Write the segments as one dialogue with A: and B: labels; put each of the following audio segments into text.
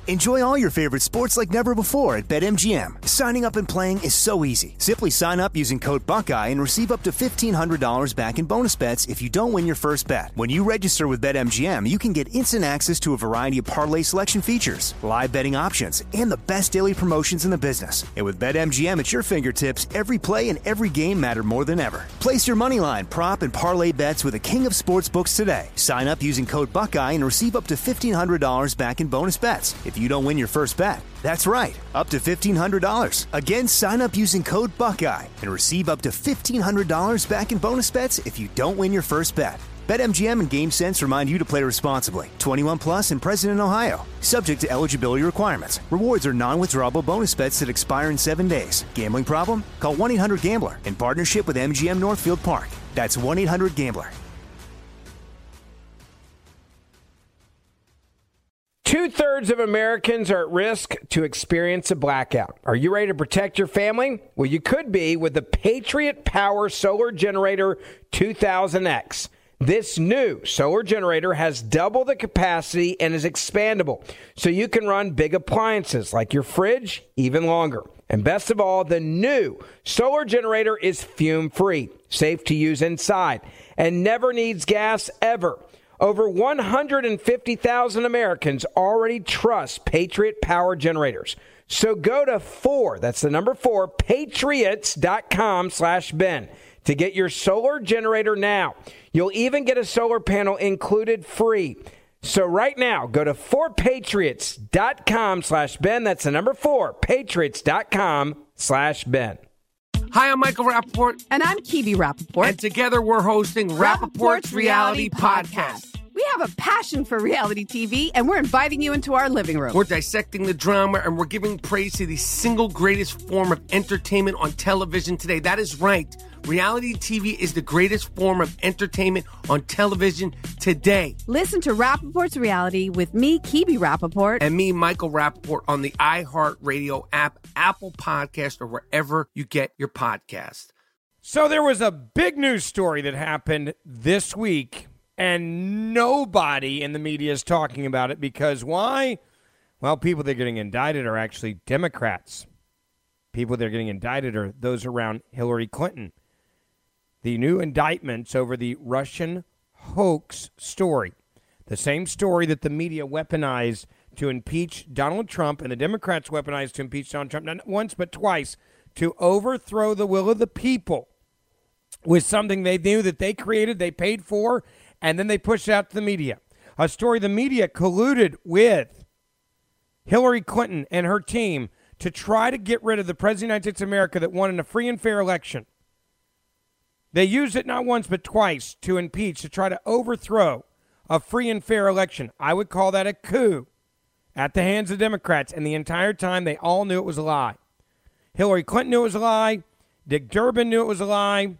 A: Enjoy all your favorite sports like never before at BetMGM. Signing up and playing is so easy. Simply sign up using code Buckeye and receive up to $1,500 back in bonus bets if you don't win your first bet. When you register with BetMGM, you can get instant access to a variety of parlay selection features, live betting options, and the best daily promotions in the business. And with BetMGM at your fingertips, every play and every game matter more than ever. Place your moneyline, prop, and parlay bets with the king of sportsbooks today. Sign up using code Buckeye and receive up to $1,500 back in bonus bets if you don't win your first bet. That's right, up to $1,500. Again, sign up using code Buckeye and receive up to $1,500 back in bonus bets if you don't win your first bet. BetMGM and GameSense remind you to play responsibly. 21 plus and present in Ohio. Subject to eligibility requirements. Rewards are non-withdrawable bonus bets that expire in 7 days. Gambling problem? Call 1-800-GAMBLER in partnership with MGM Northfield Park. That's 1-800-GAMBLER.
B: 2/3 of Americans are at risk to experience a blackout. Are you ready to protect your family? Well, you could be with the Patriot Power Solar Generator 2000X. This new solar generator has double the capacity and is expandable, so you can run big appliances like your fridge even longer. And best of all, the new solar generator is fume-free, safe to use inside, and never needs gas ever. Over 150,000 Americans already trust Patriot Power Generators. So go to that's the number 4, patriots.com/Ben to get your solar generator now. You'll even get a solar panel included free. So right now, go to 4patriots.com/Ben. That's the number 4, patriots.com/Ben.
C: Hi, I'm Michael Rappaport.
D: And I'm Kibi Rappaport.
C: And together we're hosting Rappaport's Reality Podcast.
D: We have a passion for reality TV, and we're inviting you into our living room.
C: We're dissecting the drama, and we're giving praise to the single greatest form of entertainment on television today. That is right. Reality TV is the greatest form of entertainment on television today.
D: Listen to Rappaport's Reality with me, Kibi Rappaport.
C: And me, Michael Rappaport, on the iHeartRadio app, Apple Podcast, or wherever you get your podcast.
B: So there was a big news story that happened this week, and nobody in the media is talking about it because why? Well, people that are getting indicted are actually Democrats. People that are getting indicted are those around Hillary Clinton. The new indictments over the Russian hoax story, the same story that the media weaponized to impeach Donald Trump and the Democrats weaponized to impeach Donald Trump, not once but twice, to overthrow the will of the people, was something they knew that they created, they paid for, and then they pushed it out to the media. A story the media colluded with Hillary Clinton and her team to try to get rid of the President of the United States of America that won in a free and fair election. They used it not once but twice to impeach, to try to overthrow a free and fair election. I would call that a coup at the hands of Democrats, and the entire time they all knew it was a lie. Hillary Clinton knew it was a lie. Dick Durbin knew it was a lie.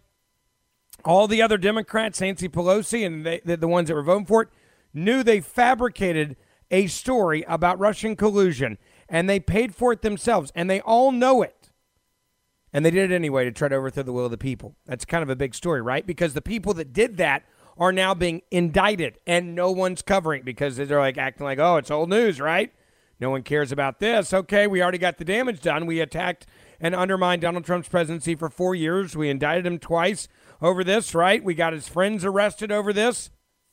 B: All the other Democrats, Nancy Pelosi and the ones that were voting for it, knew they fabricated a story about Russian collusion, and they paid for it themselves, and they all know it. And they did it anyway to try to overthrow the will of the people. That's kind of a big story, right? Because the people that did that are now being indicted, and no one's covering it because they're like acting like, oh, it's old news, right? No one cares about this. Okay, we already got the damage done. We attacked and undermined Donald Trump's presidency for 4 years. We indicted him twice over this, right? We got his friends arrested over this.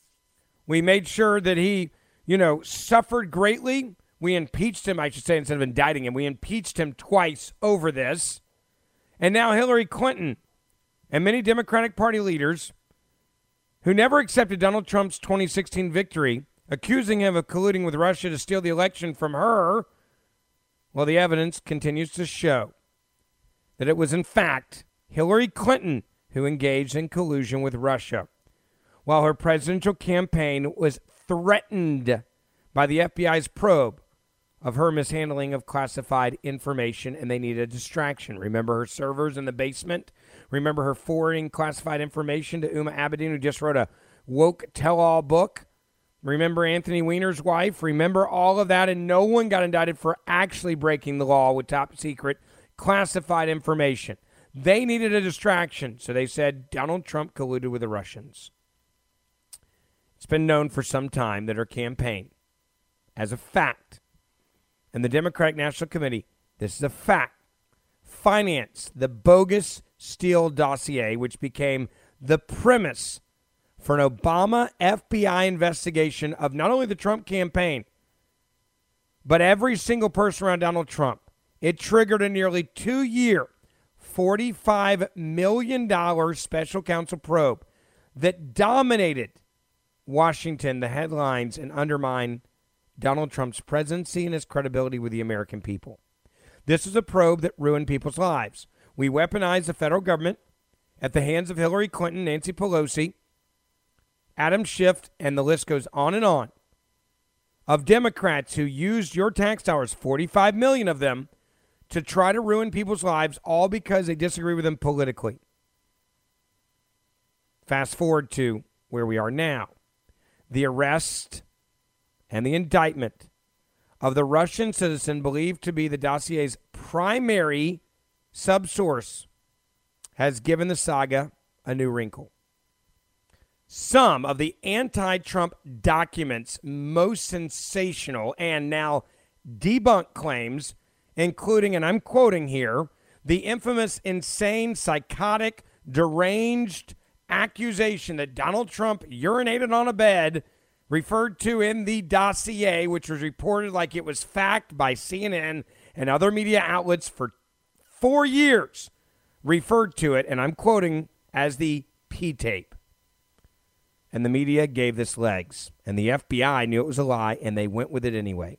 B: We made sure that he, suffered greatly. We impeached him, I should say, instead of indicting him. We impeached him twice over this. And now Hillary Clinton and many Democratic Party leaders who never accepted Donald Trump's 2016 victory, accusing him of colluding with Russia to steal the election from her, well, the evidence continues to show that it was, in fact, Hillary Clinton who engaged in collusion with Russia, while her presidential campaign was threatened by the FBI's probe of her mishandling of classified information, and they needed a distraction. Remember her servers in the basement? Remember her forwarding classified information to Huma Abedin, who just wrote a woke tell-all book? Remember Anthony Weiner's wife? Remember all of that, and no one got indicted for actually breaking the law with top-secret classified information. They needed a distraction, so they said Donald Trump colluded with the Russians. It's been known for some time that her campaign, as a fact, and the Democratic National Committee, this is a fact, financed the bogus Steele dossier, which became the premise for an Obama FBI investigation of not only the Trump campaign, but every single person around Donald Trump. It triggered a nearly 2-year, $45 million special counsel probe that dominated Washington, the headlines, and undermined Donald Trump's presidency and his credibility with the American people. This is a probe that ruined people's lives. We weaponized the federal government at the hands of Hillary Clinton, Nancy Pelosi, Adam Schiff, and the list goes on, of Democrats who used your tax dollars, 45 million of them, to try to ruin people's lives, all because they disagree with them politically. Fast forward to where we are now. The arrest and the indictment of the Russian citizen believed to be the dossier's primary subsource has given the saga a new wrinkle. Some of the anti-Trump documents' most sensational and now debunked claims, including, and I'm quoting here, the infamous insane, psychotic, deranged accusation that Donald Trump urinated on a bed, referred to in the dossier, which was reported like it was fact by CNN and other media outlets for 4 years, referred to it, and I'm quoting, as the P-tape. And the media gave this legs, and the FBI knew it was a lie, and they went with it anyway.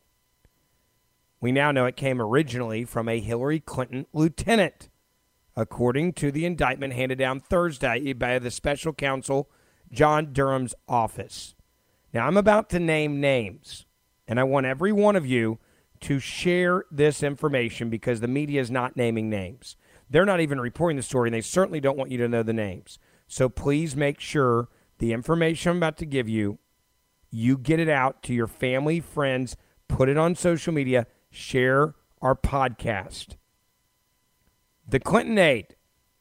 B: We now know it came originally from a Hillary Clinton lieutenant, according to the indictment handed down Thursday by the special counsel, John Durham's office. Now, I'm about to name names, and I want every one of you to share this information because the media is not naming names. They're not even reporting the story, and they certainly don't want you to know the names. So please make sure the information I'm about to give you, you get it out to your family, friends, put it on social media, share our podcast. The Clinton aide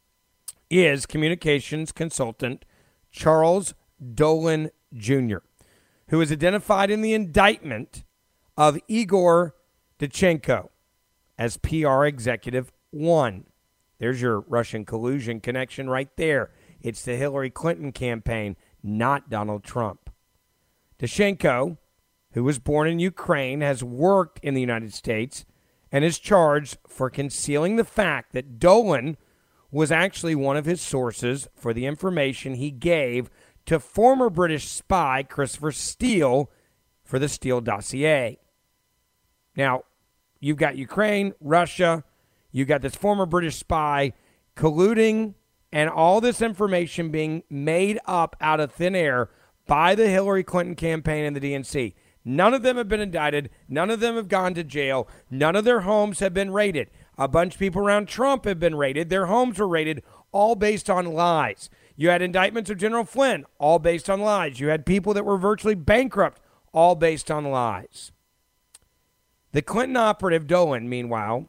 B: is communications consultant Charles Dolan Jr., who is identified in the indictment of Igor Danchenko as PR Executive 1. There's your Russian collusion connection right there. It's the Hillary Clinton campaign, not Donald Trump. Danchenko, who was born in Ukraine, has worked in the United States and is charged for concealing the fact that Dolan was actually one of his sources for the information he gave to former British spy Christopher Steele for the Steele dossier. Now, you've got Ukraine, Russia, you've got this former British spy colluding, and all this information being made up out of thin air by the Hillary Clinton campaign and the DNC. None of them have been indicted. None of them have gone to jail. None of their homes have been raided. A bunch of people around Trump have been raided. Their homes were raided, all based on lies. You had indictments of General Flynn, all based on lies. You had people that were virtually bankrupt, all based on lies. The Clinton operative Dolan, meanwhile,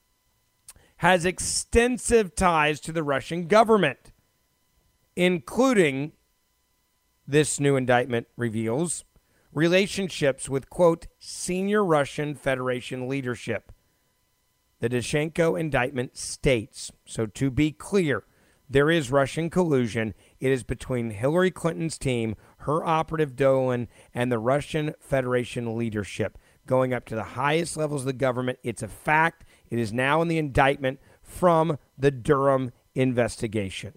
B: has extensive ties to the Russian government, including, this new indictment reveals, relationships with, quote, senior Russian Federation leadership. The Danchenko indictment states, so to be clear, there is Russian collusion. It is between Hillary Clinton's team, her operative Dolan, and the Russian Federation leadership, going up to the highest levels of the government. It's a fact. It is now in the indictment from the Durham investigation.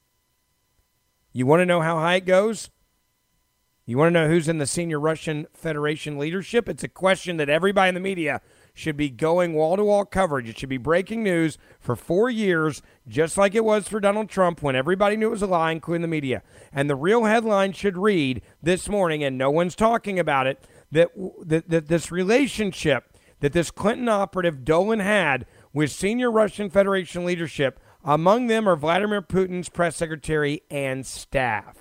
B: You want to know how high it goes? You want to know who's in the senior Russian Federation leadership? It's a question that everybody in the media should be going wall-to-wall coverage. It should be breaking news for 4 years, just like it was for Donald Trump when everybody knew it was a lie, including the media. And the real headline should read this morning, and no one's talking about it, that this relationship that this Clinton operative Dolan had with senior Russian Federation leadership, among them are Vladimir Putin's press secretary and staff.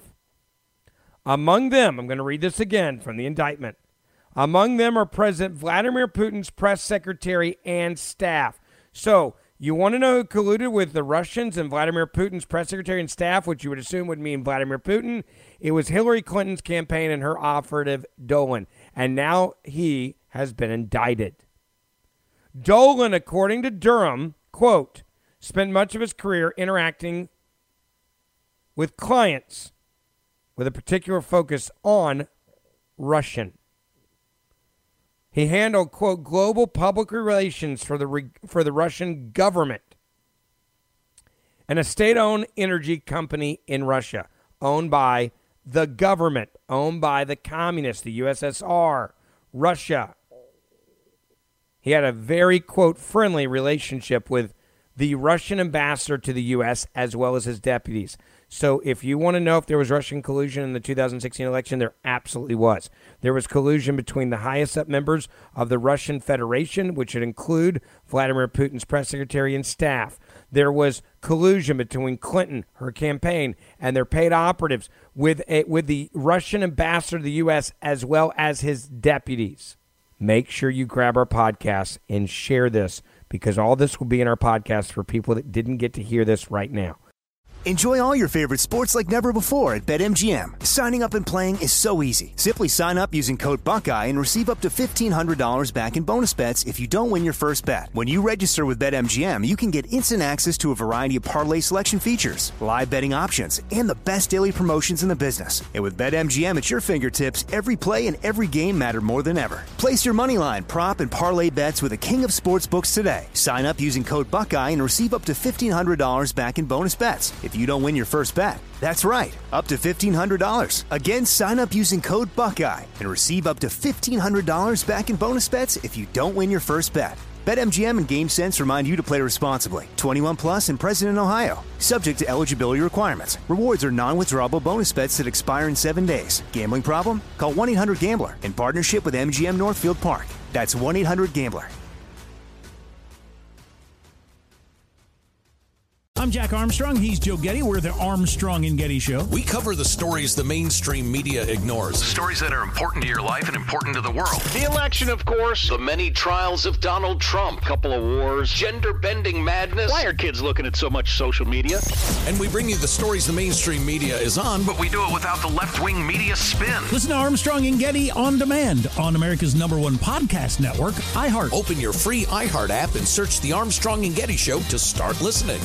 B: Among them, I'm going to read this again from the indictment. Among them are President Vladimir Putin's press secretary and staff. So, you want to know who colluded with the Russians and Vladimir Putin's press secretary and staff, which you would assume would mean Vladimir Putin? It was Hillary Clinton's campaign and her operative Dolan. And now he has been indicted. Dolan, according to Durham, quote, spent much of his career interacting with clients with a particular focus on Russian. He handled, quote, global public relations for the Russian government and a state-owned energy company in Russia, owned by the government, owned by the communists, the USSR, Russia. He had a very, quote, friendly relationship with the Russian ambassador to the U.S. as well as his deputies. So if you want to know if there was Russian collusion in the 2016 election, there absolutely was. There was collusion between the highest up members of the Russian Federation, which would include Vladimir Putin's press secretary and staff. There was collusion between Clinton, her campaign, and their paid operatives with the Russian ambassador to the U.S. as well as his deputies. Make sure you grab our podcast and share this, because all this will be in our podcast for people that didn't get to hear this right now.
A: Enjoy all your favorite sports like never before at BetMGM. Signing up and playing is so easy. Simply sign up using code Buckeye and receive up to $1,500 back in bonus bets if you don't win your first bet. When you register with BetMGM, you can get instant access to a variety of parlay selection features, live betting options, and the best daily promotions in the business. And with BetMGM at your fingertips, every play and every game matter more than ever. Place your moneyline, prop, and parlay bets with the king of sportsbooks today. Sign up using code Buckeye and receive up to $1,500 back in bonus bets if you don't win your first bet. That's right, up to $1,500. Again, sign up using code Buckeye and receive up to $1,500 back in bonus bets if you don't win your first bet. BetMGM and GameSense remind you to play responsibly. 21 plus and present in Ohio. Subject to eligibility requirements. Rewards are non-withdrawable bonus bets that expire in 7 days. Gambling problem? Call 1-800-GAMBLER in partnership with MGM Northfield Park. That's 1-800-GAMBLER.
E: I'm Jack Armstrong. He's Joe Getty. We're the Armstrong and Getty Show.
F: We cover the stories the mainstream media ignores.
G: Stories that are important to your life and important to the world.
H: The election, of course.
G: The many trials of Donald Trump.
H: Couple of wars.
G: Gender-bending madness.
H: Why are kids looking at so much social media?
F: And we bring you the stories the mainstream media is on,
G: but we do it without the left-wing media spin.
E: Listen to Armstrong and Getty on demand on America's #1 podcast network, iHeart.
F: Open your free iHeart app and search The Armstrong and Getty Show to start listening.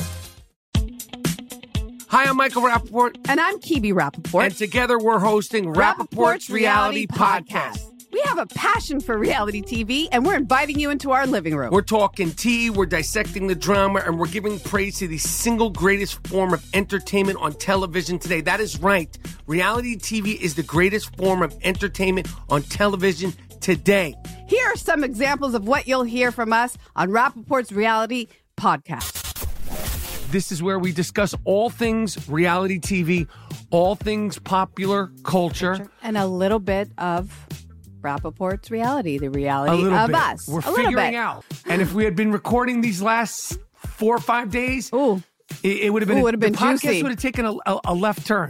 C: Hi, I'm Michael Rappaport.
D: And I'm Kibi Rappaport.
C: And together we're hosting Rappaport's Reality Podcast.
D: We have a passion for reality TV, and we're inviting you into our living room.
C: We're talking tea, we're dissecting the drama, and we're giving praise to the single greatest form of entertainment on television today. That is right. Reality TV is the greatest form of entertainment on television today.
D: Here are some examples of what you'll hear from us on Rappaport's Reality Podcast.
C: This is where we discuss all things reality TV, all things popular culture.
D: And a little bit of Rappaport's reality, the reality of us.
C: We're figuring out. And if we had been recording these last 4 or 5 days, it would have been,
D: the podcast
C: juicy. Would have taken a left turn.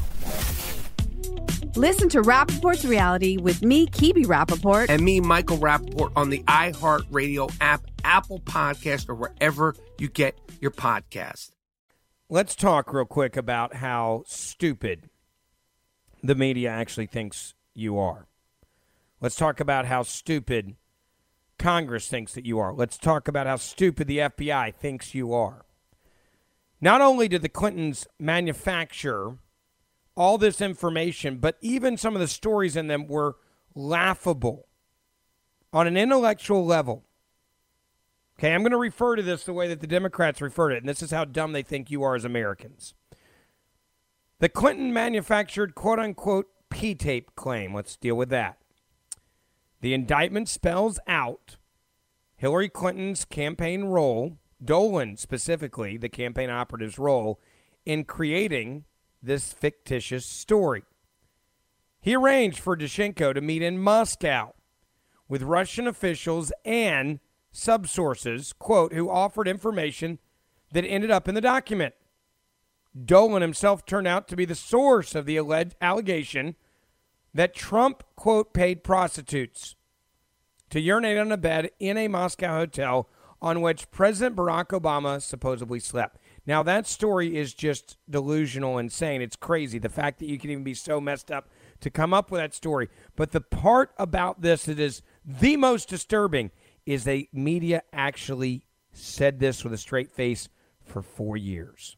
D: Listen to Rappaport's Reality with me, Kibi Rappaport.
C: And me, Michael Rappaport, on the iHeartRadio app, Apple Podcast, or wherever you get your podcast.
B: Let's talk real quick about how stupid the media actually thinks you are. Let's talk about how stupid Congress thinks that you are. Let's talk about how stupid the FBI thinks you are. Not only did the Clintons manufacture all this information, but even some of the stories in them were laughable on an intellectual level. Okay, I'm going to refer to this the way that the Democrats refer to it, and this is how dumb they think you are as Americans. The Clinton manufactured quote-unquote P-tape claim. Let's deal with that. The indictment spells out Hillary Clinton's campaign role, Dolan specifically, the campaign operative's role, in creating this fictitious story. He arranged for Dushenko to meet in Moscow with Russian officials and subsources, quote, who offered information that ended up in the document. Dolan himself turned out to be the source of the alleged allegation that Trump, quote, paid prostitutes to urinate on a bed in a Moscow hotel on which President Barack Obama supposedly slept. Now, that story is just delusional, insane. It's crazy, the fact that you can even be so messed up to come up with that story. But the part about this that is the most disturbing is the media actually said this with a straight face for 4 years.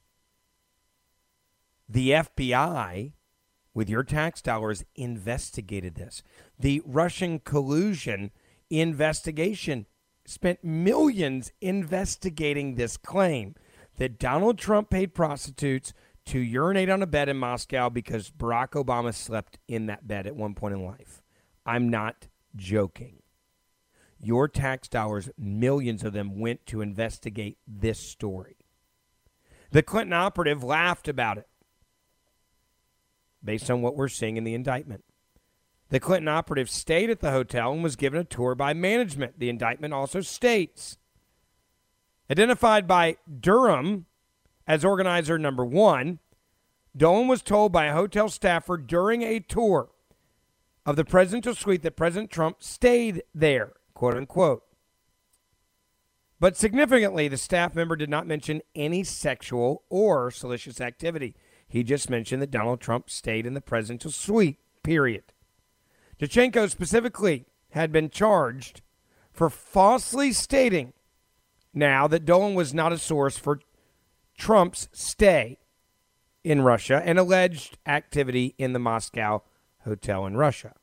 B: The FBI, with your tax dollars, investigated this. The Russian collusion investigation spent millions investigating this claim that Donald Trump paid prostitutes to urinate on a bed in Moscow because Barack Obama slept in that bed at one point in life. I'm not joking. Your tax dollars, millions of them, went to investigate this story. The Clinton operative laughed about it based on what we're seeing in the indictment. The Clinton operative stayed at the hotel and was given a tour by management. The indictment also states, identified by Durham as organizer number 1, Dolan was told by a hotel staffer during a tour of the presidential suite that President Trump stayed there, quote unquote. But significantly, the staff member did not mention any sexual or salacious activity. He just mentioned that Donald Trump stayed in the presidential suite, period. Danchenko specifically had been charged for falsely stating now that Dolan was not a source for Trump's stay in Russia and alleged activity in the Moscow hotel in Russia.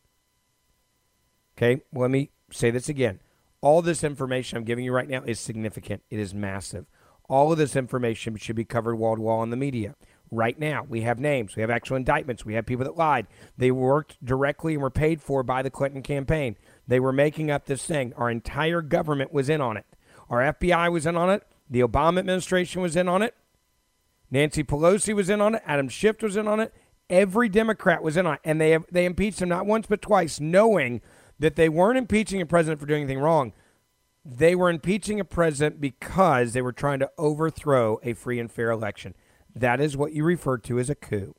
B: Okay, let me say this again. All this information I'm giving you right now is significant. It is massive. All of this information should be covered wall to wall in the media. Right now, we have names. We have actual indictments. We have people that lied. They worked directly and were paid for by the Clinton campaign. They were making up this thing. Our entire government was in on it. Our FBI was in on it. The Obama administration was in on it. Nancy Pelosi was in on it. Adam Schiff was in on it. Every Democrat was in on it. And they impeached him not once but twice, knowing that they weren't impeaching a president for doing anything wrong. They were impeaching a president because they were trying to overthrow a free and fair election. That is what you refer to as a coup.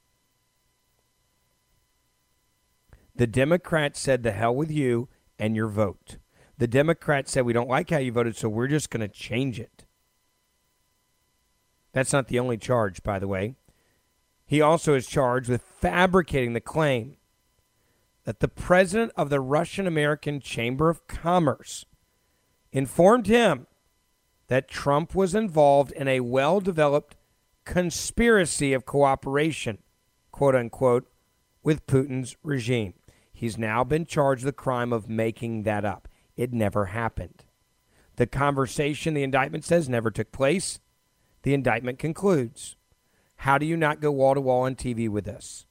B: The Democrats said, the hell with you and your vote. The Democrats said, we don't like how you voted, so we're just going to change it. That's not the only charge, by the way. He also is charged with fabricating the claim that the president of the Russian-American Chamber of Commerce informed him that Trump was involved in a well-developed conspiracy of cooperation, quote unquote, with Putin's regime. He's now been charged with the crime of making that up. It never happened. The conversation, the indictment says, never took place. The indictment concludes. How do you not go wall to wall on TV with this?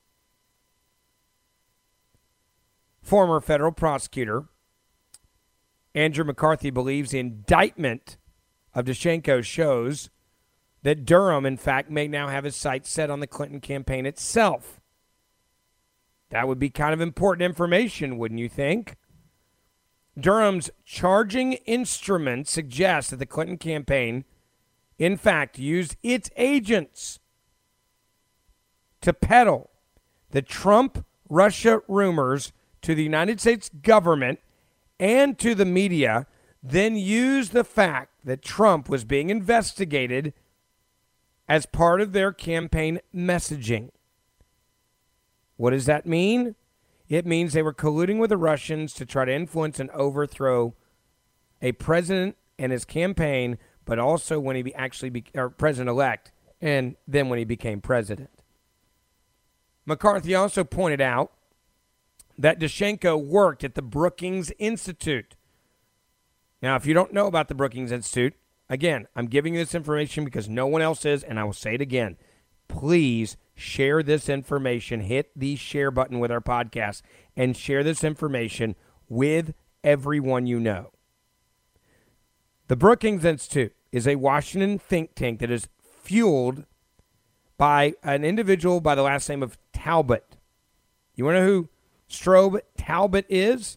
B: Former federal prosecutor Andrew McCarthy believes the indictment of Danchenko shows that Durham, in fact, may now have his sights set on the Clinton campaign itself. That would be kind of important information, wouldn't you think? Durham's charging instrument suggests that the Clinton campaign, in fact, used its agents to peddle the Trump-Russia rumors to the United States government and to the media, then used the fact that Trump was being investigated as part of their campaign messaging. What does that mean? It means they were colluding with the Russians to try to influence and overthrow a president and his campaign, but also when he actually became president-elect, and then when he became president. McCarthy also pointed out that Danchenko worked at the Brookings Institute. Now, if you don't know about the Brookings Institute, again, I'm giving you this information because no one else is, and I will say it again. Please share this information. Hit the share button with our podcast and share this information with everyone you know. The Brookings Institute is a Washington think tank that is fueled by an individual by the last name of Talbot. You want to know who Strobe Talbot is?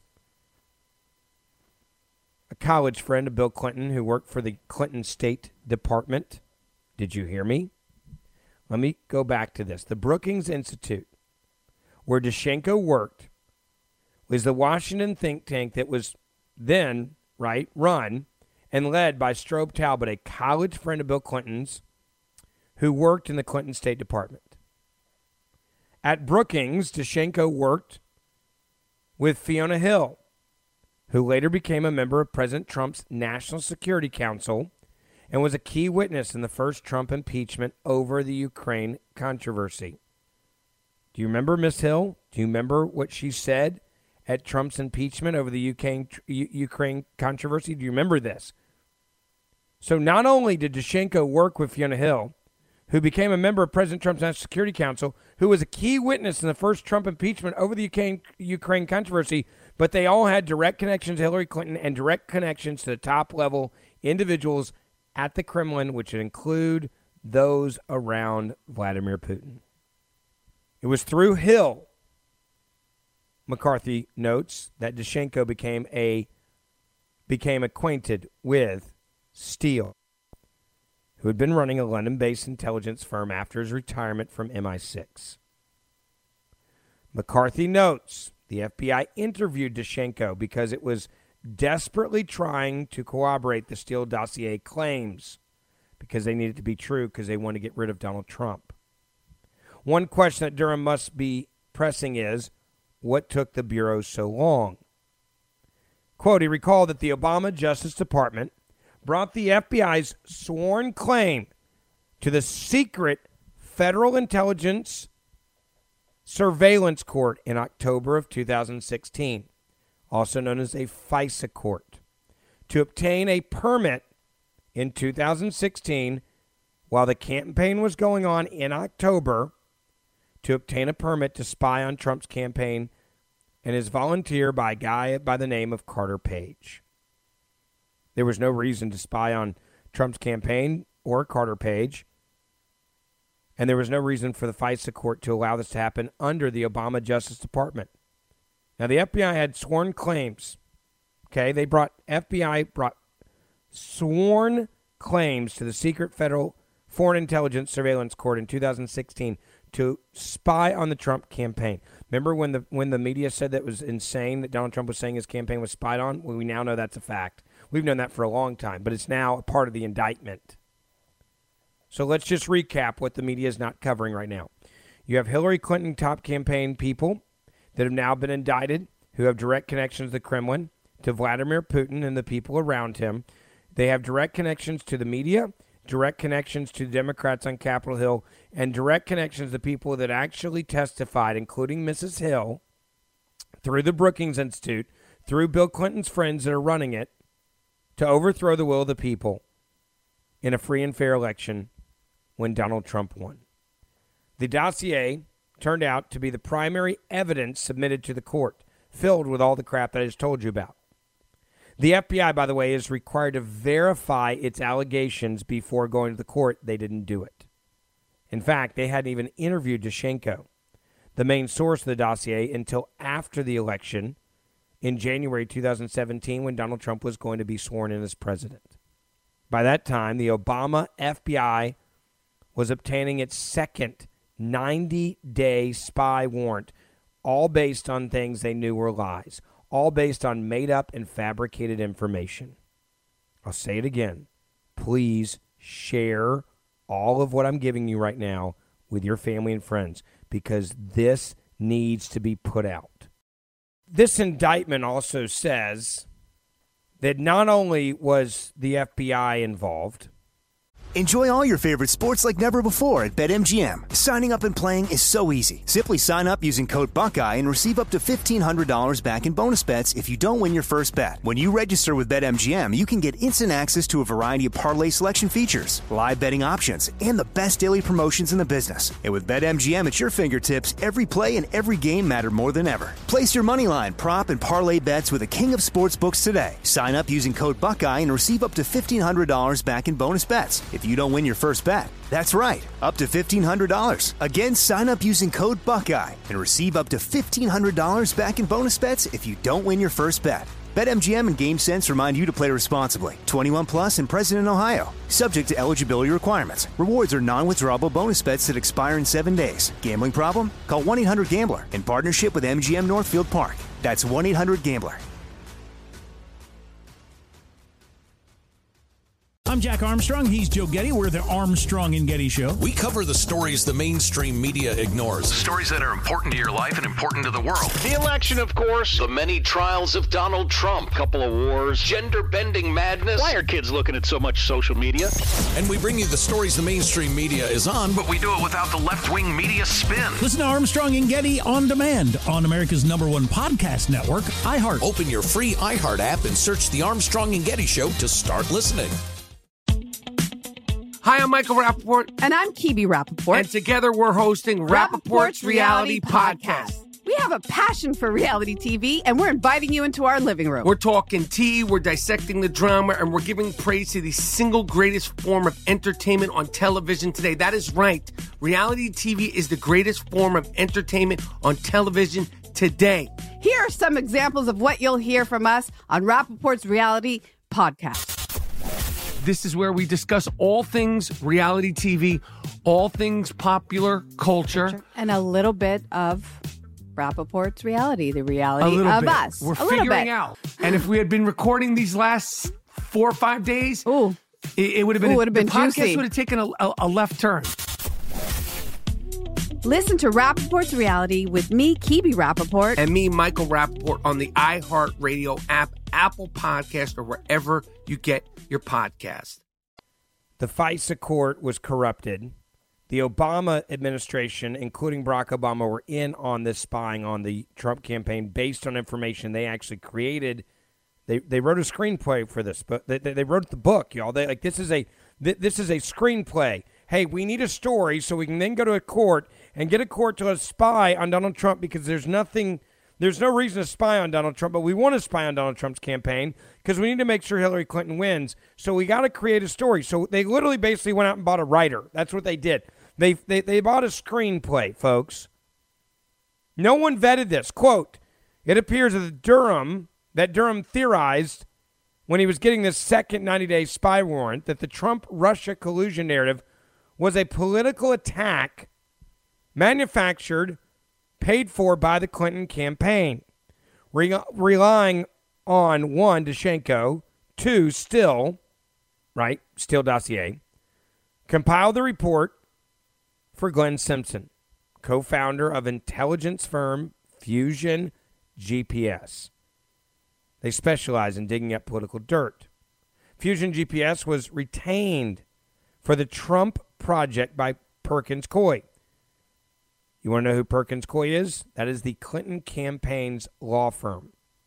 B: A college friend of Bill Clinton who worked for the Clinton State Department. Did you hear me? Let me go back to this. The Brookings Institute, where Danchenko worked, was the Washington think tank that was then, run and led by Strobe Talbot, a college friend of Bill Clinton's who worked in the Clinton State Department. At Brookings, Danchenko worked with Fiona Hill, who later became a member of President Trump's National Security Council and was a key witness in the first Trump impeachment over the Ukraine controversy. Do you remember Ms. Hill? Do you remember what she said at Trump's impeachment over the Ukraine controversy? Do you remember this? So not only did Daschenko work with Fiona Hill, who became a member of President Trump's National Security Council, who was a key witness in the first Trump impeachment over the Ukraine controversy, but they all had direct connections to Hillary Clinton and direct connections to the top-level individuals at the Kremlin, which would include those around Vladimir Putin. It was through Hill, McCarthy notes, that Daschenko became acquainted with Steele, who had been running a London-based intelligence firm after his retirement from MI6. McCarthy notes the FBI interviewed Daschenko because it was desperately trying to corroborate the Steele dossier claims because they needed to be true because they wanted to get rid of Donald Trump. One question that Durham must be pressing is, what took the Bureau so long? Quote, he recalled that the Obama Justice Department brought the FBI's sworn claim to the secret Federal Intelligence Surveillance Court in October of 2016, also known as a FISA court, to obtain a permit in 2016 while the campaign was going on in October, to obtain a permit to spy on Trump's campaign and is volunteered by a guy by the name of Carter Page. There was no reason to spy on Trump's campaign or Carter Page, and there was no reason for the FISA court to allow this to happen under the Obama Justice Department. Now, the FBI had sworn claims. Okay, FBI brought sworn claims to the secret federal Foreign Intelligence Surveillance Court in 2016 to spy on the Trump campaign. Remember when the media said that it was insane that Donald Trump was saying his campaign was spied on? Well, we now know that's a fact. We've known that for a long time, but it's now a part of the indictment. So let's just recap what the media is not covering right now. You have Hillary Clinton top campaign people that have now been indicted who have direct connections to the Kremlin, to Vladimir Putin and the people around him. They have direct connections to the media, direct connections to Democrats on Capitol Hill, and direct connections to people that actually testified, including Mrs. Hill, through the Brookings Institute, through Bill Clinton's friends that are running it, to overthrow the will of the people in a free and fair election when Donald Trump won. The dossier turned out to be the primary evidence submitted to the court, filled with all the crap that I just told you about. The FBI, by the way, is required to verify its allegations before going to the court. They didn't do it. In fact, they hadn't even interviewed Daschenko, the main source of the dossier, until after the election in January 2017 when Donald Trump was going to be sworn in as president. By that time, the Obama FBI was obtaining its second 90-day spy warrant, all based on things they knew were lies, all based on made-up and fabricated information. I'll say it again. Please share all of what I'm giving you right now with your family and friends, because this needs to be put out. This indictment also says that not only was the FBI involved.
A: Enjoy all your favorite sports like never before at BetMGM. Signing up and playing is so easy. Simply sign up using code Buckeye and receive up to $1,500 back in bonus bets if you don't win your first bet. When you register with BetMGM, you can get instant access to a variety of parlay selection features, live betting options, and the best daily promotions in the business. And with BetMGM at your fingertips, every play and every game matter more than ever. Place your moneyline, prop, and parlay bets with the king of sportsbooks today. Sign up using code Buckeye and receive up to $1,500 back in bonus bets if you don't win your first bet. That's right, up to $1,500. Again, sign up using code Buckeye and receive up to $1,500 back in bonus bets if you don't win your first bet. BetMGM and GameSense remind you to play responsibly. 21 plus and present in Ohio. Subject to eligibility requirements. Rewards are non-withdrawable bonus bets that expire in 7 days. Gambling problem? Call 1-800-GAMBLER in partnership with MGM Northfield Park. That's 1-800-GAMBLER.
E: I'm Jack Armstrong. He's Joe Getty. We're the Armstrong and Getty Show.
F: We cover the stories the mainstream media ignores.
G: Stories that are important to your life and important to the world.
H: The election, of course.
G: The many trials of Donald Trump.
H: Couple of wars.
G: Gender-bending madness.
H: Why are kids looking at so much social media?
F: And we bring you the stories the mainstream media is on,
G: But we do it without the left-wing media spin.
E: Listen to Armstrong and Getty on demand on America's #1 podcast network, iHeart.
F: Open your free iHeart app and search the Armstrong and Getty Show to start listening.
C: Hi, I'm Michael Rappaport.
D: And I'm Kibi Rappaport.
C: And together we're hosting Rappaport's Reality Podcast.
D: We have a passion for reality TV, and we're inviting you into our living room.
C: We're talking tea, we're dissecting the drama, and we're giving praise to the single greatest form of entertainment on television today. That is right. Reality TV is the greatest form of entertainment on television today.
D: Here are some examples of what you'll hear from us on Rappaport's Reality Podcast.
C: This is where we discuss all things reality TV, all things popular culture.
D: And a little bit of Rappaport's reality, the reality
C: A little
D: of
C: bit.
D: us.
C: We're
D: a little
C: figuring
D: bit.
C: out. And if we had been recording these last 4 or 5 days,
D: Ooh.
C: it would have been,
D: Ooh, it would have been
C: the podcast
D: juicy.
C: would have taken a left turn.
D: Listen to Rappaport's Reality with me, Kibi Rappaport.
C: And me, Michael Rappaport, on the iHeartRadio app, Apple Podcast, or wherever you get your podcast.
B: The FISA court was corrupted. The Obama administration, including Barack Obama, were in on this spying on the Trump campaign based on information they actually created. They wrote a screenplay for this, but they wrote the book, y'all. This is a screenplay. Hey, we need a story so we can then go to a court and get a court to let us spy on Donald Trump because there's no reason to spy on Donald Trump, but we want to spy on Donald Trump's campaign because we need to make sure Hillary Clinton wins. So we got to create a story. So they literally basically went out and bought a writer. That's what they did. They bought a screenplay, folks. No one vetted this. Quote, it appears that Durham theorized when he was getting this second 90-day spy warrant that the Trump-Russia collusion narrative was a political attack manufactured, paid for by the Clinton campaign, relying on, 1, Daschenko, 2, Steele dossier, compiled the report for Glenn Simpson, co-founder of intelligence firm Fusion GPS. They specialize in digging up political dirt. Fusion GPS was retained for the Trump project by Perkins Coie. You want to know who Perkins Coie is? That is the Clinton campaign's law firm.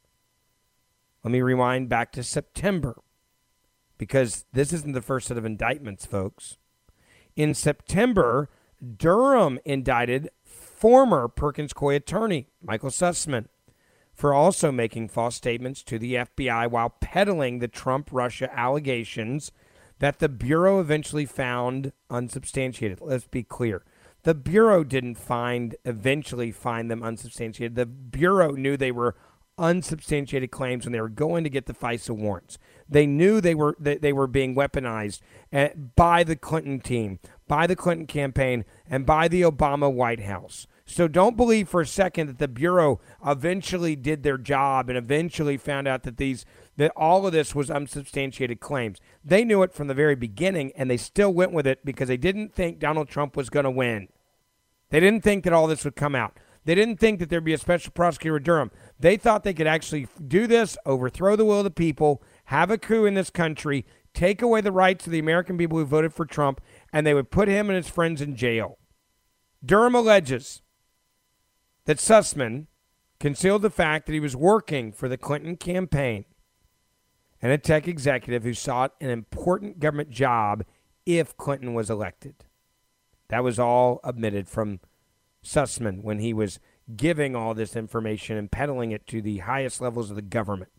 B: Let me rewind back to September, because this isn't the first set of indictments, folks. In September, Durham indicted former Perkins Coie attorney Michael Sussman for also making false statements to the FBI while peddling the Trump-Russia allegations that the Bureau eventually found unsubstantiated. Let's be clear. The Bureau didn't eventually find them unsubstantiated. The Bureau knew they were unsubstantiated claims when they were going to get the FISA warrants. They knew they were being weaponized by the Clinton team, by the Clinton campaign, and by the Obama White House. So don't believe for a second that the Bureau eventually did their job and eventually found out that all of this was unsubstantiated claims. They knew it from the very beginning, and they still went with it because they didn't think Donald Trump was going to win. They didn't think that all this would come out. They didn't think that there'd be a special prosecutor at Durham. They thought they could actually do this, overthrow the will of the people, have a coup in this country, take away the rights of the American people who voted for Trump, and they would put him and his friends in jail. Durham alleges that Sussman concealed the fact that he was working for the Clinton campaign and a tech executive who sought an important government job if Clinton was elected. That was all admitted from Sussman when he was giving all this information and peddling it to the highest levels of the government.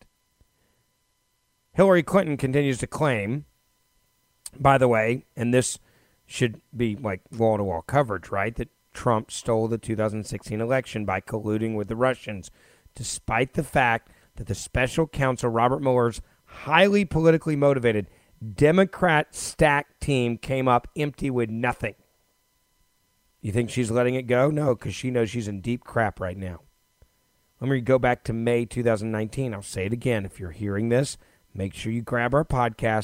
B: Hillary Clinton continues to claim, by the way, and this should be like wall-to-wall coverage, right, that Trump stole the 2016 election by colluding with the Russians, despite the fact that the special counsel Robert Mueller's highly politically motivated Democrat-stacked team came up empty with nothing. You think she's letting it go? No, because she knows she's in deep crap right now. Let me go back to May 2019. I'll say it again. If you're hearing this, make sure you grab our podcast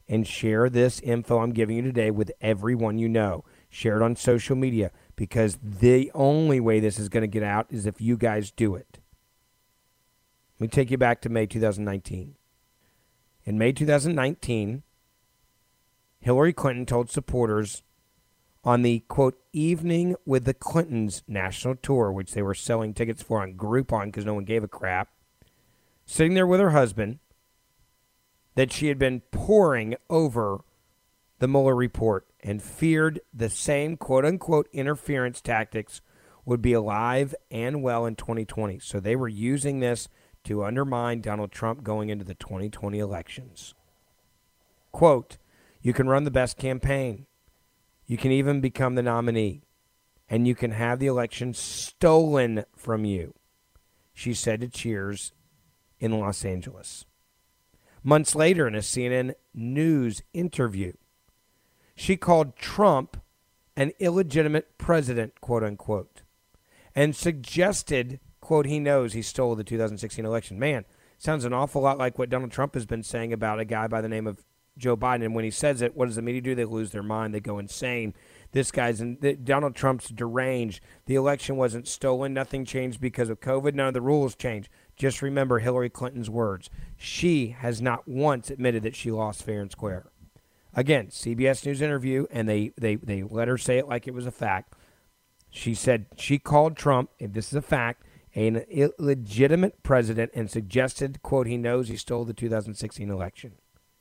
B: and share this info I'm giving you today with everyone you know. Share it on social media, because the only way this is going to get out is if you guys do it. Let me take you back to May 2019. In May 2019, Hillary Clinton told supporters on the, quote, Evening with the Clintons national tour, which they were selling tickets for on Groupon because no one gave a crap, sitting there with her husband, that she had been poring over the Mueller report and feared the same quote-unquote interference tactics would be alive and well in 2020. So they were using this to undermine Donald Trump going into the 2020 elections. Quote, you can run the best campaign. You can even become the nominee. And you can have the election stolen from you, she said to Cheers in Los Angeles. Months later, in a CNN News interview, she called Trump an illegitimate president, quote unquote, and suggested, quote, he knows he stole the 2016 election. Man, sounds an awful lot like what Donald Trump has been saying about a guy by the name of Joe Biden. And when he says it, what does the media do? They lose their mind. They go insane. This guy's Donald Trump's deranged. The election wasn't stolen. Nothing changed because of COVID. None of the rules changed. Just remember Hillary Clinton's words. She has not once admitted that she lost fair and square. Again, CBS News interview, and they let her say it like it was a fact. She said she called Trump, if this is a fact, an illegitimate president and suggested, quote, he knows he stole the 2016 election.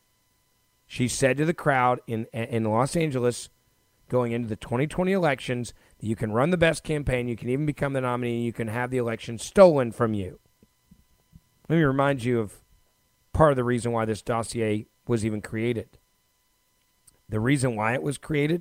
B: She said to the crowd in Los Angeles going into the 2020 elections that you can run the best campaign, you can even become the nominee, and you can have the election stolen from you. Let me remind you of part of the reason why this dossier was even created. The reason why it was created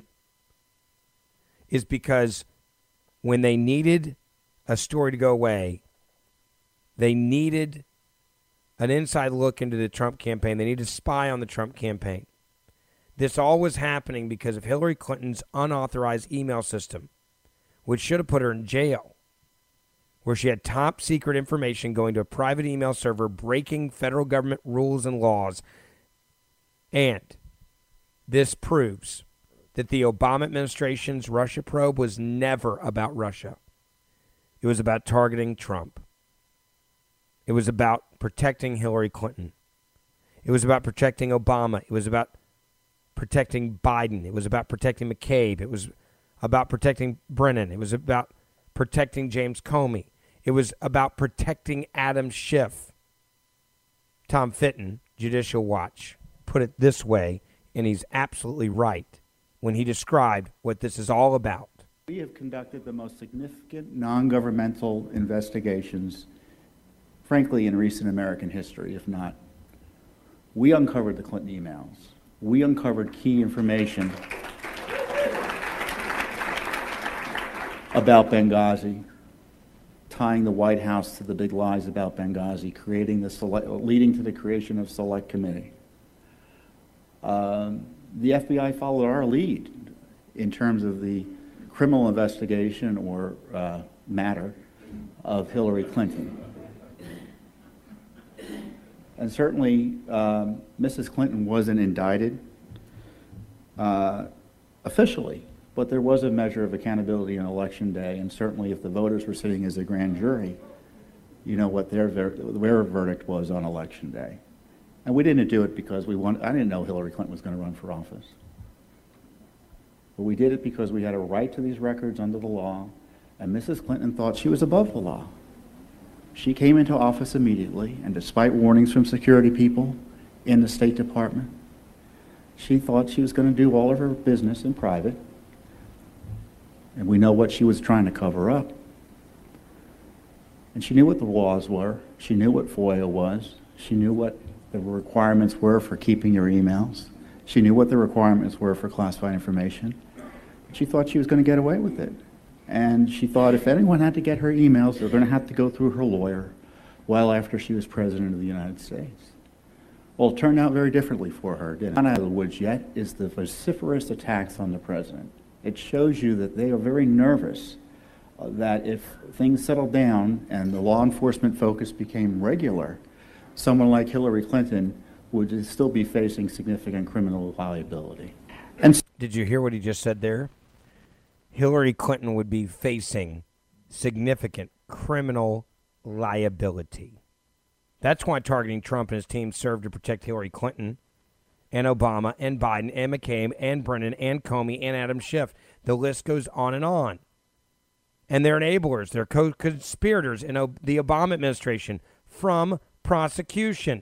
B: is because when they needed a story to go away, they needed an inside look into the Trump campaign. They needed to spy on the Trump campaign. This all was happening because of Hillary Clinton's unauthorized email system, which should have put her in jail, where she had top secret information going to a private email server, breaking federal government rules and laws. And this proves that the Obama administration's Russia probe was never about Russia. It was about targeting Trump. It was about protecting Hillary Clinton. It was about protecting Obama. It was about protecting Biden. It was about protecting McCabe. It was about protecting Brennan. It was about protecting James Comey. It was about protecting Adam Schiff. Tom Fitton, Judicial Watch, put it this way, and he's absolutely right when he described what this is all about.
I: We have conducted the most significant non-governmental investigations, frankly, in recent American history, if not. We uncovered the Clinton emails. We uncovered key information about Benghazi, tying the White House to the big lies about Benghazi, leading to the creation of Select Committee. The FBI followed our lead in terms of the criminal investigation or matter of Hillary Clinton. And certainly, Mrs. Clinton wasn't indicted officially, but there was a measure of accountability on Election Day, and certainly if the voters were sitting as a grand jury, you know what their verdict was on Election Day. And we didn't do it because I didn't know Hillary Clinton was going to run for office. But we did it because we had a right to these records under the law, and Mrs. Clinton thought she was above the law. She came into office immediately, and despite warnings from security people in the State Department, she thought she was going to do all of her business in private, and we know what she was trying to cover up. And she knew what the laws were. She knew what FOIA was. She knew what the requirements were for keeping your emails. She knew what the requirements were for classified information. She thought she was going to get away with it. And she thought if anyone had to get her emails, they're going to have to go through her lawyer well after she was president of the United States. Well, it turned out very differently for her, didn't it? Not out of the woods yet is the vociferous attacks on the president. It shows you that they are very nervous that if things settled down and the law enforcement focus became regular, someone like Hillary Clinton would still be facing significant criminal liability. And
B: did you hear what he just said there? Hillary Clinton would be facing significant criminal liability. That's why targeting Trump and his team served to protect Hillary Clinton and Obama and Biden and McCain and Brennan and Comey and Adam Schiff. The list goes on. And they're enablers. They're co-conspirators in the Obama administration from prosecution.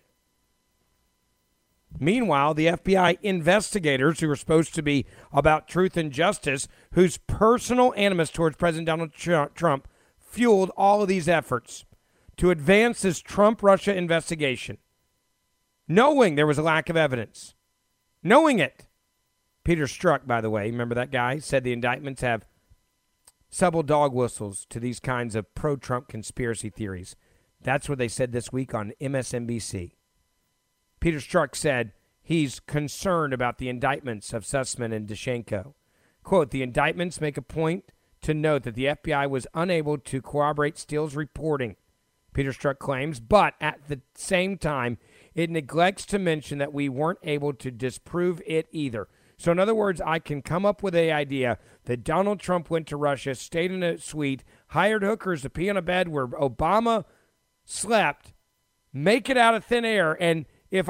B: Meanwhile, the FBI investigators, who are supposed to be about truth and justice, whose personal animus towards President Donald Trump fueled all of these efforts to advance this Trump-Russia investigation, knowing there was a lack of evidence, knowing it. Peter Strzok, by the way, remember that guy, said the indictments have subtle dog whistles to these kinds of pro-Trump conspiracy theories. That's what they said this week on MSNBC. Peter Strzok said he's concerned about the indictments of Sussman and Danchenko. Quote, the indictments make a point to note that the FBI was unable to corroborate Steele's reporting, Peter Strzok claims, but at the same time, it neglects to mention that we weren't able to disprove it either. So in other words, I can come up with an idea that Donald Trump went to Russia, stayed in a suite, hired hookers to pee on a bed where Obama slept, make it out of thin air, and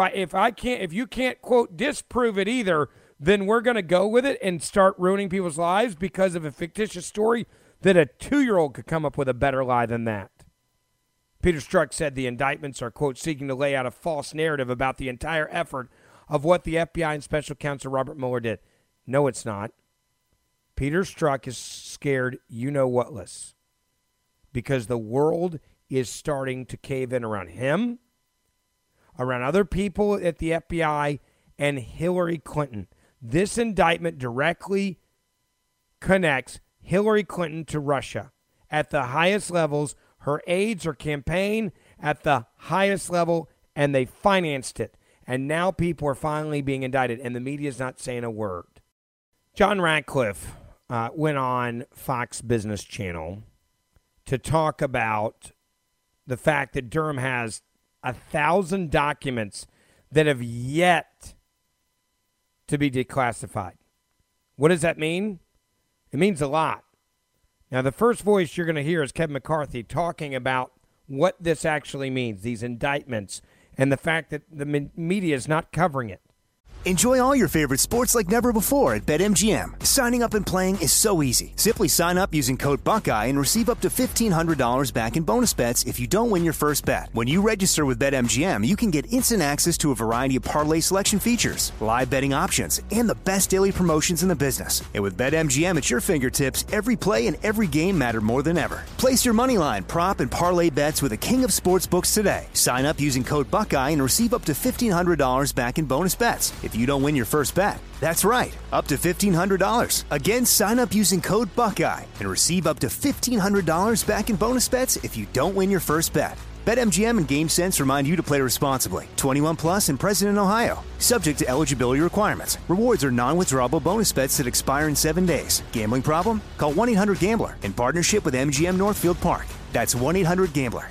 B: if you can't, quote, disprove it either, then we're going to go with it and start ruining people's lives because of a fictitious story that a 2-year-old could come up with a better lie than that. Peter Strzok said the indictments are, quote, seeking to lay out a false narrative about the entire effort of what the FBI and Special Counsel Robert Mueller did. No, it's not. Peter Strzok is scared you-know-what-less because the world is starting to cave in around him, around other people at the FBI, and Hillary Clinton. This indictment directly connects Hillary Clinton to Russia at the highest levels, her aides, her campaign at the highest level, and they financed it. And now people are finally being indicted, and the media is not saying a word. John Ratcliffe went on Fox Business Channel to talk about the fact that Durham has 1,000 documents that have yet to be declassified. What does that mean? It means a lot. Now, the first voice you're going to hear is Kevin McCarthy talking about what this actually means, these indictments, and the fact that the media is not covering it.
A: Enjoy all your favorite sports like never before at BetMGM. Signing up and playing is so easy. Simply sign up using code Buckeye and receive up to $1,500 back in bonus bets if you don't win your first bet. When you register with BetMGM, you can get instant access to a variety of parlay selection features, live betting options, and the best daily promotions in the business. And with BetMGM at your fingertips, every play and every game matter more than ever. Place your moneyline, prop, and parlay bets with the king of sportsbooks today. Sign up using code Buckeye and receive up to $1,500 back in bonus bets if you don't win your first bet. That's right, up to $1,500. Again, sign up using code Buckeye and receive up to $1,500 back in bonus bets if you don't win your first bet. BetMGM and GameSense remind you to play responsibly. 21 plus and present in Ohio. Subject to eligibility requirements. Rewards are non-withdrawable bonus bets that expire in 7 days. Gambling problem? Call 1-800-GAMBLER in partnership with MGM Northfield Park. That's 1-800-GAMBLER.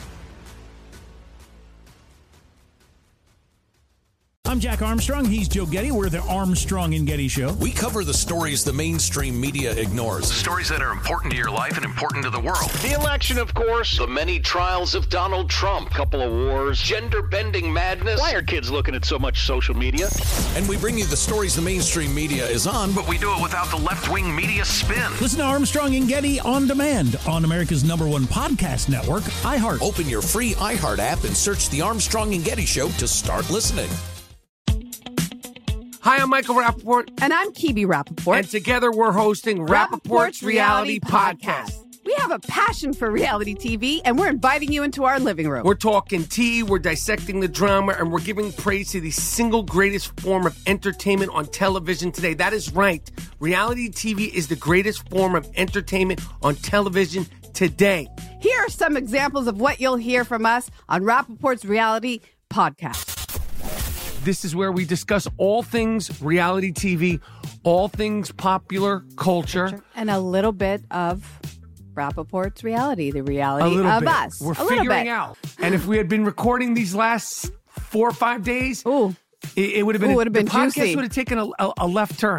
E: I'm Jack Armstrong. He's Joe Getty. We're the Armstrong and Getty Show.
F: We cover the stories the mainstream media ignores.
G: Stories that are important to your life and important to the world.
H: The election, of course.
G: The many trials of Donald Trump.
H: Couple of wars.
G: Gender-bending madness.
H: Why are kids looking at so much social media?
F: And we bring you the stories the mainstream media is on,
G: But we do it without the left-wing media spin.
E: Listen to Armstrong and Getty on demand on America's #1 podcast network, iHeart.
F: Open your free iHeart app and search The Armstrong and Getty Show to start listening.
C: Hi, I'm Michael Rappaport.
D: And I'm Kibi Rappaport.
C: And together we're hosting Rappaport's Reality Podcast.
D: We have a passion for reality TV, and we're inviting you into our living room.
C: We're talking tea, we're dissecting the drama, and we're giving praise to the single greatest form of entertainment on television today. That is right. Reality TV is the greatest form of entertainment on television today.
D: Here are some examples of what you'll hear from us on Rappaport's Reality Podcast.
C: This is where we discuss all things reality TV, all things popular culture.
D: And a little bit of Rappaport's reality, the reality of
C: bit.
D: us.
C: We're
D: a little
C: figuring
D: bit.
C: out. And if we had been recording these last 4 or 5 days, It would have been.
D: Ooh, would have been
C: the podcast
D: juicy.
C: would have taken a left turn.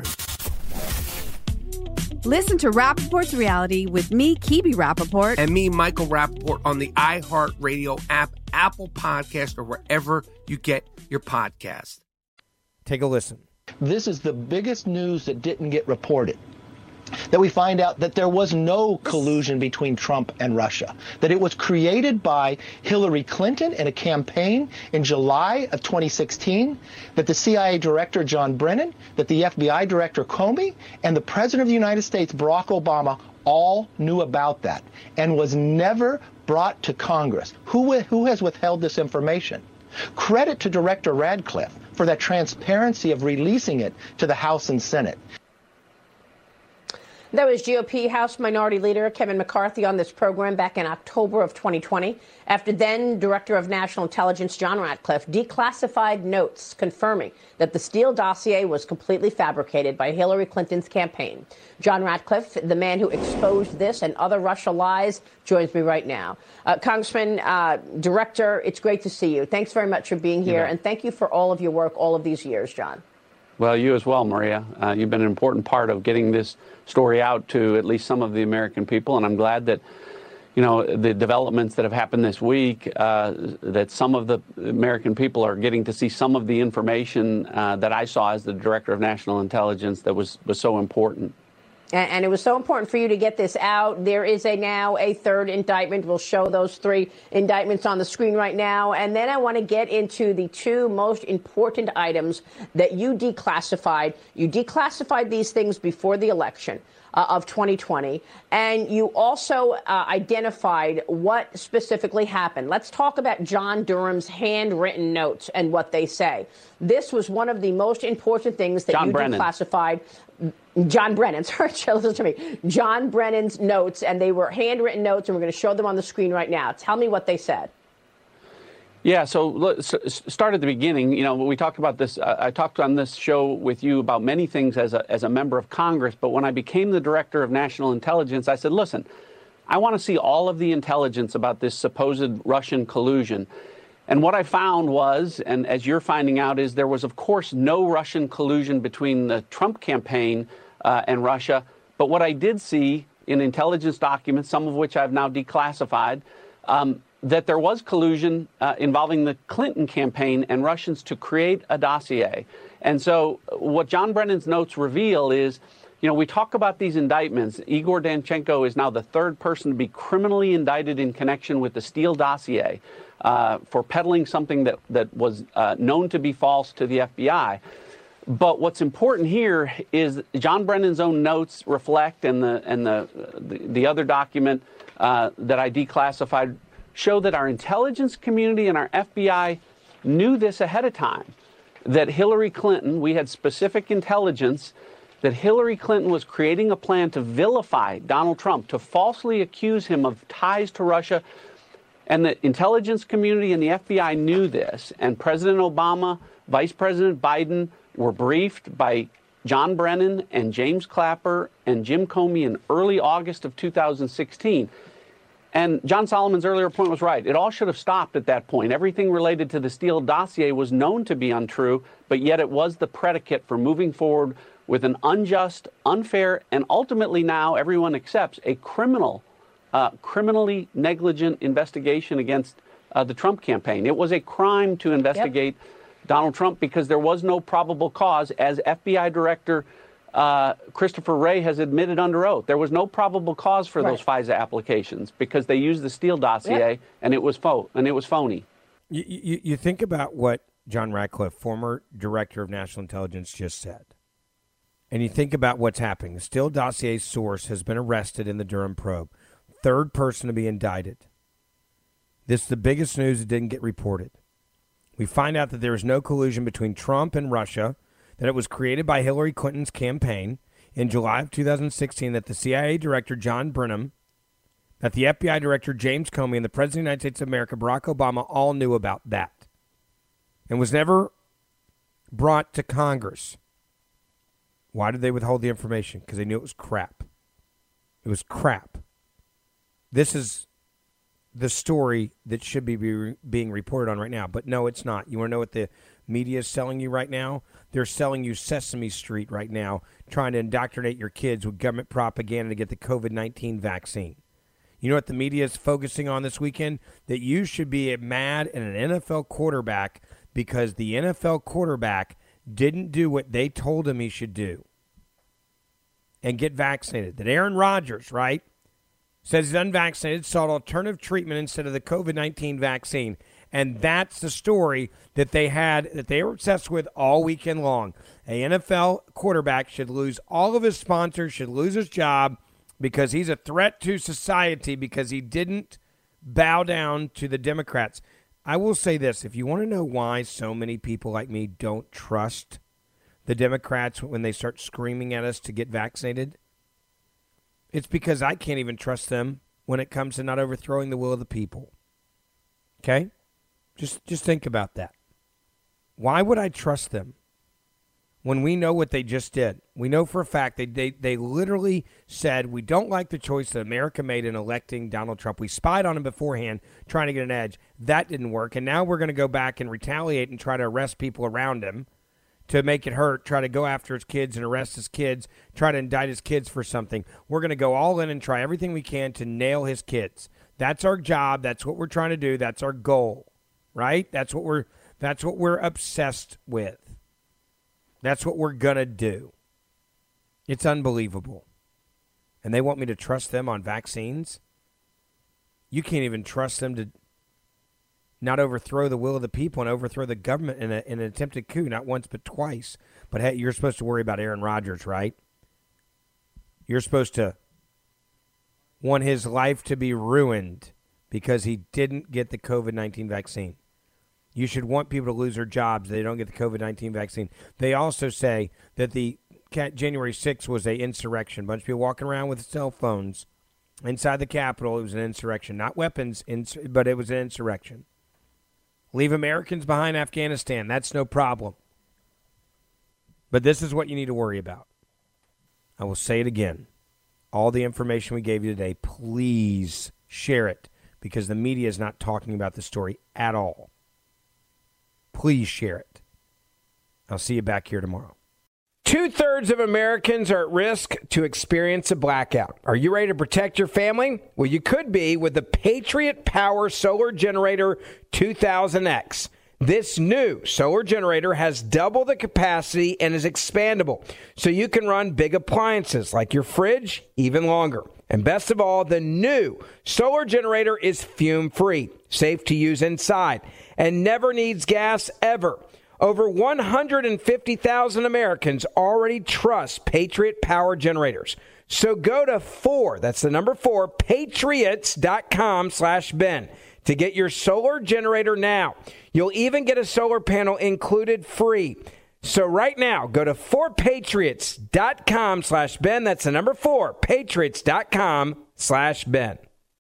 D: Listen to Rappaport's Reality with me, Kibi Rappaport.
C: And me, Michael Rappaport, on the iHeartRadio app, Apple Podcast, or wherever you get your podcast.
B: Take a listen.
J: This is the biggest news that didn't get reported. That we find out that there was no collusion between Trump and Russia, that it was created by Hillary Clinton in a campaign in July of 2016, that the CIA director, John Brennan, that the FBI director, Comey, and the President of the United States, Barack Obama, all knew about that and was never brought to Congress. Who has withheld this information? Credit to Director Radcliffe for that transparency of releasing it to the House and Senate.
K: That was GOP House Minority Leader Kevin McCarthy on this program back in October of 2020, after then Director of National Intelligence John Ratcliffe declassified notes confirming that the Steele dossier was completely fabricated by Hillary Clinton's campaign. John Ratcliffe, the man who exposed this and other Russia lies, joins me right now. Congressman, Director, it's great to see you. Thanks very much for being here, and thank you for all of your work all of these years, John.
L: Well, you as well, Maria. You've been an important part of getting this story out to at least some of the American people, and I'm glad that, you know, the developments that have happened this week, that some of the American people are getting to see some of the information that I saw as the Director of National Intelligence that was so important.
K: And it was so important for you to get this out. There is now a third indictment. We'll show those three indictments on the screen right now. And then I want to get into the two most important items that you declassified. You declassified these things before the election of 2020. And you also identified what specifically happened. Let's talk about John Durham's handwritten notes and what they say. This was one of the most important things that declassified. John Brennan, sorry, listen to me. John Brennan's notes, and they were handwritten notes, and we're going to show them on the screen right now. Tell me what they said.
L: Yeah, so let's start at the beginning. You know, we talked about this. I talked on this show with you about many things as a member of Congress. But when I became the Director of National Intelligence, I said, listen, I want to see all of the intelligence about this supposed Russian collusion. And what I found was, and as you're finding out, is there was, of course, no Russian collusion between the Trump campaign and Russia. But what I did see in intelligence documents, some of which I've now declassified, that there was collusion involving the Clinton campaign and Russians to create a dossier. And so what John Brennan's notes reveal is, you know, we talk about these indictments. Igor Danchenko is now the third person to be criminally indicted in connection with the Steele dossier for peddling something that was known to be false to the FBI. But what's important here is John Brennan's own notes reflect, and the other document that I declassified show that our intelligence community and our FBI knew this ahead of time, that Hillary Clinton, we had specific intelligence that Hillary Clinton was creating a plan to vilify Donald Trump, to falsely accuse him of ties to Russia. And the intelligence community and the FBI knew this. And President Obama, Vice President Biden were briefed by John Brennan and James Clapper and Jim Comey in early August of 2016. And John Solomon's earlier point was right. It all should have stopped at that point. Everything related to the Steele dossier was known to be untrue, but yet it was the predicate for moving forward with an unjust, unfair, and ultimately now everyone accepts a criminally negligent investigation against the Trump campaign. It was a crime to investigate Donald Trump because there was no probable cause, as FBI Director Christopher Wray has admitted under oath. There was no probable cause for those FISA applications because they used the Steele dossier and it was phony.
B: You think about what John Ratcliffe, former Director of National Intelligence, just said. And you think about what's happening. The Steele dossier source has been arrested in the Durham probe. Third person to be indicted. This is the biggest news that didn't get reported. We find out that there is no collusion between Trump and Russia, that it was created by Hillary Clinton's campaign in July of 2016, that the CIA Director John Brennan, that the FBI Director James Comey, and the President of the United States of America, Barack Obama, all knew about that and was never brought to Congress. Why did they withhold the information? Because they knew it was crap. It was crap. This is the story that should be being reported on right now. But no, it's not. You want to know what the media is selling you right now? They're selling you Sesame Street right now, trying to indoctrinate your kids with government propaganda to get the COVID-19 vaccine. You know what the media is focusing on this weekend? That you should be mad at an NFL quarterback because the NFL quarterback didn't do what they told him he should do and get vaccinated. That Aaron Rodgers, right, says he's unvaccinated, sought alternative treatment instead of the COVID-19 vaccine. And that's the story that they had, that they were obsessed with all weekend long. An NFL quarterback should lose all of his sponsors, should lose his job because he's a threat to society because he didn't bow down to the Democrats. I will say this. If you want to know why so many people like me don't trust the Democrats when they start screaming at us to get vaccinated, it's because I can't even trust them when it comes to not overthrowing the will of the people. Okay? Just think about that. Why would I trust them when we know what they just did? We know for a fact they literally said, we don't like the choice that America made in electing Donald Trump. We spied on him beforehand, trying to get an edge. That didn't work. And now we're going to go back and retaliate and try to arrest people around him to make it hurt, try to go after his kids and arrest his kids, try to indict his kids for something. We're going to go all in and try everything we can to nail his kids. That's our job. That's what we're trying to do. That's our goal, right? That's what we're obsessed with. That's what we're going to do. It's unbelievable. And they want me to trust them on vaccines? You can't even trust them to not overthrow the will of the people and overthrow the government in an attempted coup, not once but twice. But hey, you're supposed to worry about Aaron Rodgers, right? You're supposed to want his life to be ruined because he didn't get the COVID-19 vaccine. You should want people to lose their jobs if they don't get the COVID-19 vaccine. They also say that the January 6th was an insurrection. A bunch of people walking around with cell phones inside the Capitol. It was an insurrection. Not weapons, but it was an insurrection. Leave Americans behind Afghanistan. That's no problem. But this is what you need to worry about. I will say it again. All the information we gave you today, please share it because the media is not talking about the story at all. Please share it. I'll see you back here tomorrow. 2/3 of Americans are at risk to experience a blackout. Are you ready to protect your family? Well, you could be with the Patriot Power Solar Generator 2000X. This new solar generator has double the capacity and is expandable, so you can run big appliances like your fridge even longer. And best of all, the new solar generator is fume-free, safe to use inside, and never needs gas ever. Over 150,000 Americans already trust Patriot Power Generators. So go to 4, that's the number 4, patriots.com/Ben to get your solar generator now. You'll even get a solar panel included free. So right now, go to 4patriots.com/Ben. That's the number 4, patriots.com/Ben.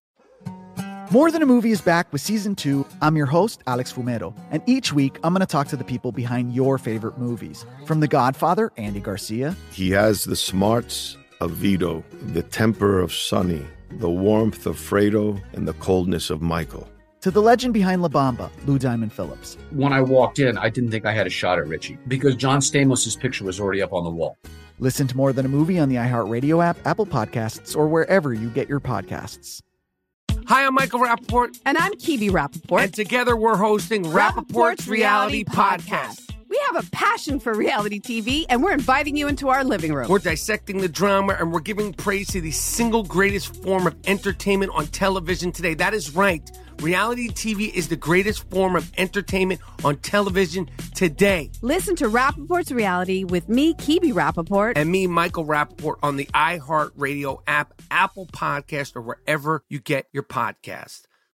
M: More Than a Movie is back with Season 2. I'm your host, Alex Fumero. And each week, I'm going to talk to the people behind your favorite movies. From The Godfather, Andy Garcia.
N: He has the smarts of Vito, the temper of Sonny, the warmth of Fredo, and the coldness of Michael.
M: To the legend behind La Bamba, Lou Diamond Phillips.
O: When I walked in, I didn't think I had a shot at Richie because John Stamos' picture was already up on the wall.
M: Listen to More Than a Movie on the iHeartRadio app, Apple Podcasts, or wherever you get your podcasts.
C: Hi, I'm Michael Rappaport.
D: And I'm Kibi Rappaport.
C: And together we're hosting Rappaport's Reality Podcast.
D: We have a passion for reality TV, and we're inviting you into our living room.
C: We're dissecting the drama, and we're giving praise to the single greatest form of entertainment on television today. That is right. Reality TV is the greatest form of entertainment on television today.
D: Listen to Rappaport's Reality with me, Kibi Rappaport.
C: And me, Michael Rappaport, on the iHeartRadio app, Apple Podcast, or wherever you get your podcast.